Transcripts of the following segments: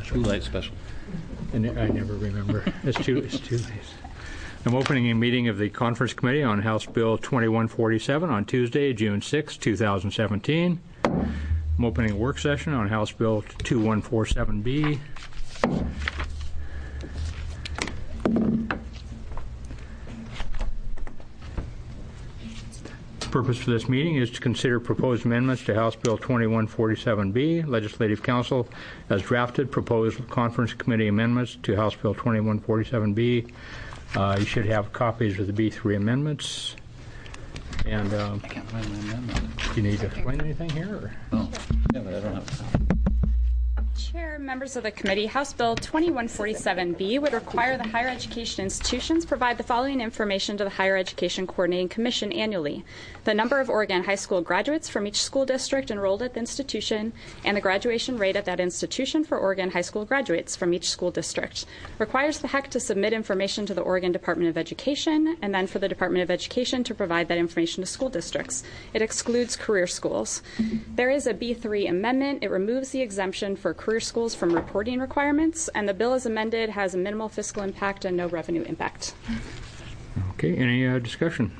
School night special. And I never remember. It's two days. I'm opening a meeting of the Conference Committee on House Bill 2147 on Tuesday, June 6, 2017. I'm opening a work session on House Bill 2147B. The purpose for this meeting is to consider proposed amendments to House Bill 2147B. Legislative Council has drafted proposed Conference Committee amendments to House Bill 2147B. You should have copies of the B3 amendments. And I can't find my amendment. do you need to explain anything here? Or? Oh, yeah, but I don't have a Chair, members of the committee, House Bill 2147B would require the higher education institutions provide the following information to the Higher Education Coordinating Commission annually: the number of Oregon high school graduates from each school district enrolled at the institution, and the graduation rate at that institution for Oregon high school graduates from each school district. Requires the HEC to submit information to the Oregon Department of Education, and then for the Department of Education to provide that information to school districts. It excludes career schools. There is a B3 amendment. It removes the exemption for career schools from reporting requirements, and the bill as amended has a minimal fiscal impact and no revenue impact. Okay, any discussion?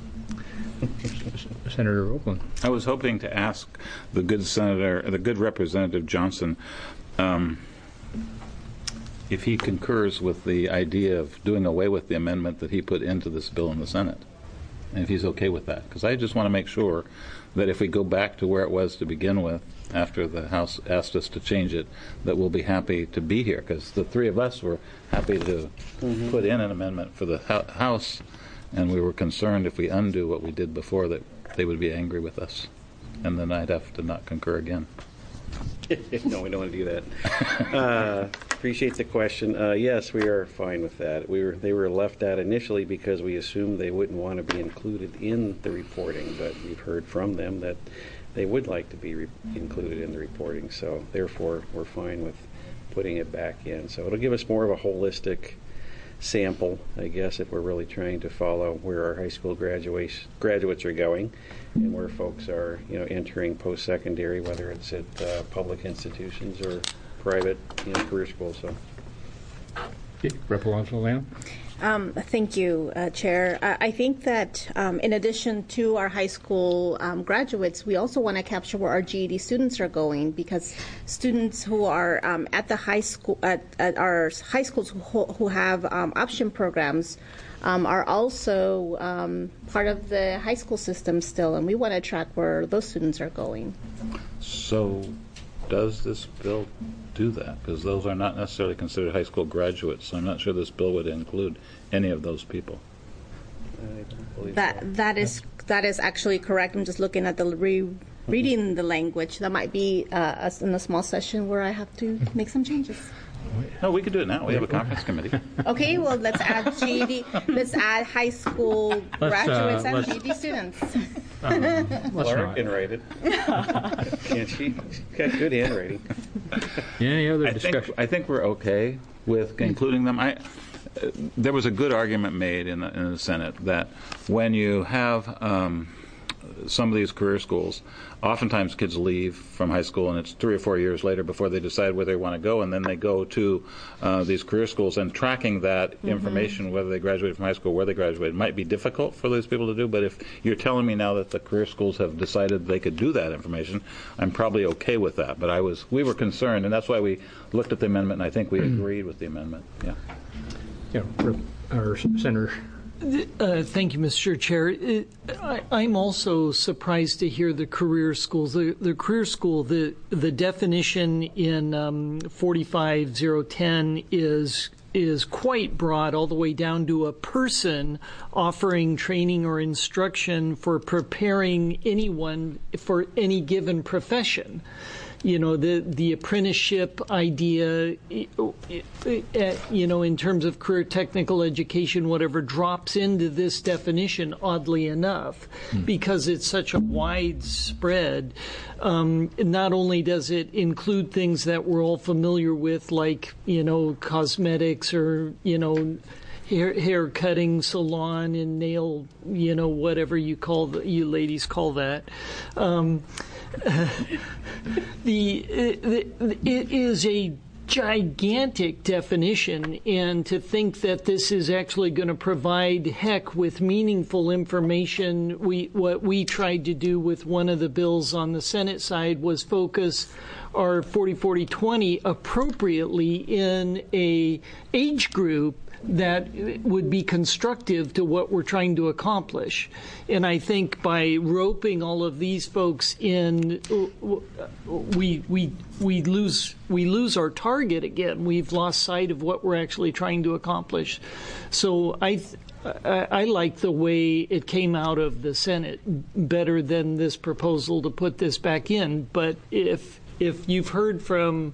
Senator Oakland. I was hoping to ask the good Representative Johnson, if he concurs with the idea of doing away with the amendment that he put into this bill in the Senate, and if he's okay with that. Because I just want to make sure that if we go back to where it was to begin with, after the House asked us to change it, that we'll be happy to be here, because the three of us were happy to put in an amendment for the House, and we were concerned if we undo what we did before that they would be angry with us, and then I'd have to not concur again. No, we don't want to do that. Appreciate the question. Yes, we are fine with that. They were left out initially because we assumed they wouldn't want to be included in the reporting, but we've heard from them that they would like to be included in the reporting, so therefore we're fine with putting it back in. So it'll give us more of a holistic sample, I guess, if we're really trying to follow where our high school graduates are going and where folks are, entering post-secondary, whether it's at public institutions or private, career schools. So. Representative Lamb. Thank you, Chair. I think that in addition to our high school graduates, we also want to capture where our GED students are going, because students who are at the high school, at our high schools who have option programs are also part of the high school system still, and we want to track where those students are going. So does this bill do that? Because those are not necessarily considered high school graduates, so I'm not sure this bill would include any of those people. That is actually correct. I'm just looking at the reading the language. That might be in a small session where I have to make some changes. No, we could do it now. We have a conference committee. Okay, well, let's add GED. Let's add high school graduates and GED students. Clark handwriting. Can't she? She's got good handwriting. Any other discussion? I think we're okay with including them. There was a good argument made in the Senate that when you have some of these career schools, oftentimes kids leave from high school and it's 3 or 4 years later before they decide where they want to go, and then they go to these career schools, and tracking that information, whether they graduated from high school, where they graduated, might be difficult for those people to do. But if you're telling me now that the career schools have decided they could do that information, I'm probably okay with that. But we were concerned, and that's why we looked at the amendment, and I think we agreed with the amendment. Yeah. Our Senator. Thank you, Mr. Chair. I'm also surprised to hear the career schools. The career school, the definition in 45010 is quite broad, all the way down to a person offering training or instruction for preparing anyone for any given profession. The apprenticeship idea, in terms of career technical education, whatever drops into this definition, oddly enough, because it's such a widespread. Not only does it include things that we're all familiar with, like, cosmetics or, hair cutting salon and nail, whatever you ladies call that. It is a gigantic definition, and to think that this is actually going to provide heck with meaningful information. What we tried to do with one of the bills on the Senate side was focus our 40-40-20 appropriately in a age group that would be constructive to what we're trying to accomplish. And I think by roping all of these folks in, we lose our target again. We've lost sight of what we're actually trying to accomplish. So I like the way it came out of the Senate better than this proposal to put this back in. But if you've heard from,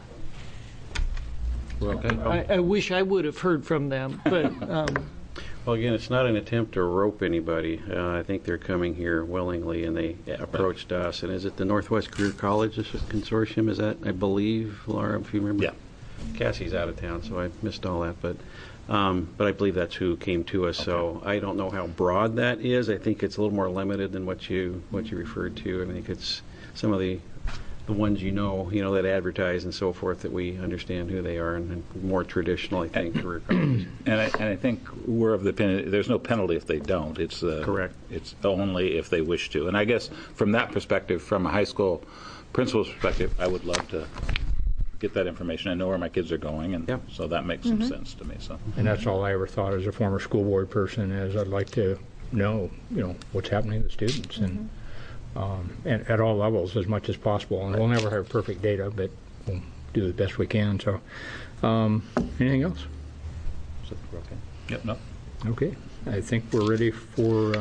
I wish I would have heard from them, but well, again, it's not an attempt to rope anybody. I think they're coming here willingly, and they approached us. And is it the Northwest Career College Consortium? Is that, I believe, Laura, if you remember? Yeah. Cassie's out of town, so I missed all that. But I believe that's who came to us. Okay. So I don't know how broad that is. I think it's a little more limited than what you referred to. I think it's some of the ones that advertise and so forth, that we understand who they are, and more traditional, I think, career colleges. And I think we're of the opinion there's no penalty if they don't. It's correct. It's only if they wish to. And I guess from that perspective, from a high school principal's perspective, I would love to get that information. I know where my kids are going, and so that makes some sense to me. So, and that's all I ever thought as a former school board person, is I'd like to know, what's happening to the students, and at all levels as much as possible. And we'll never have perfect data, but we'll do the best we can. So, anything else? so we're okay. Yep. No. Okay. I think we're ready for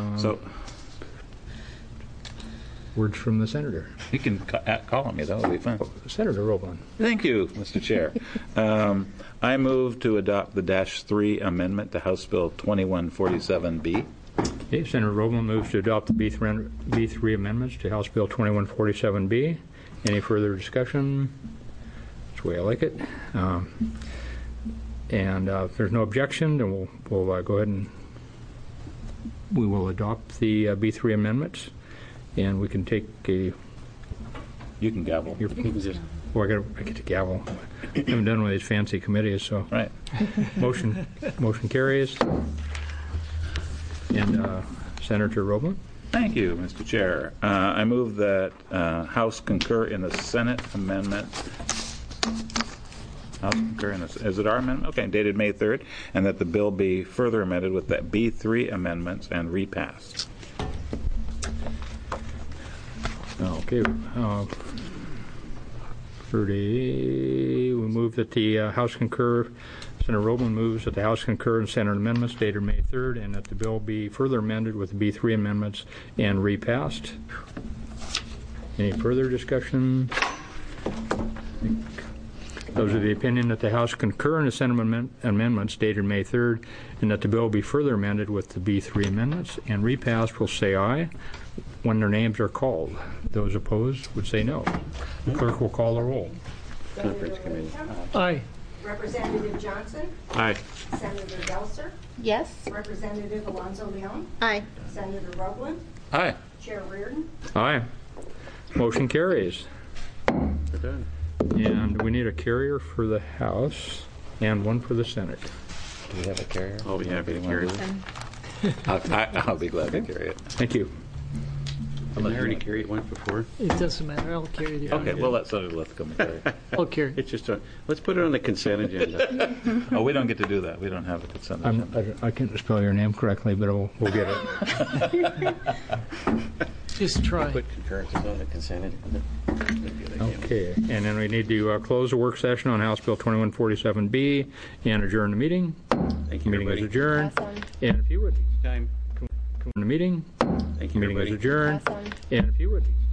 words from the senator. You can call on me. That would be fun. Senator Roblin. Thank you, Mr. Chair. I move to adopt the -3 amendment to House Bill 2147B. Okay, Senator Roblin moves to adopt the B3 amendments to House Bill 2147B. Any further discussion? That's the way I like it. And if there's no objection, then we'll go ahead and we will adopt the B3 amendments, and we can take a. You can gavel. I get to gavel. I haven't done one of these fancy committees, so. Right. Motion carries. And Senator Roblin. Thank you, Mr. Chair. I move that House concur in the Senate amendment. House concur in this. Is it our amendment? Okay, dated May 3rd, and that the bill be further amended with that B3 amendments and repassed. Okay. We move that the House concur. Senator Roblin moves that the House concur in Senate amendments dated May 3rd, and that the bill be further amended with the B3 amendments and repassed. Any further discussion? Those are the opinion that the House concur in the Senate amendments dated May 3rd, and that the bill be further amended with the B3 amendments and repassed will say aye when their names are called. Those opposed would say no. The clerk will call the roll. Conference committee. aye. Representative Johnson? Aye. Senator Gelser? Yes. Representative Alonzo Leon? Aye. Senator Roblin? Aye. Chair Reardon? Aye. Motion carries. We're done. And we need a carrier for the House and one for the Senate. Do we have a carrier? I'll be happy to carry it. I'll be glad to carry it. Thank you. Didn't I already carry it once before? It doesn't matter. I'll carry the Okay, well, let's come and carry it. I'll carry. It's just let's put it on the consent agenda. Oh, we don't get to do that. We don't have a consent agenda. I can't spell your name correctly, but we'll get it. Just try. Put concurrences on the consent agenda. Okay, and then we need to close the work session on House Bill 2147B and adjourn the meeting. Thank you, Meeting is everybody. adjourned. Awesome. And if you would, Time. come to the meeting. Thank you, Meeting is everybody. adjourned. Awesome. And if you would.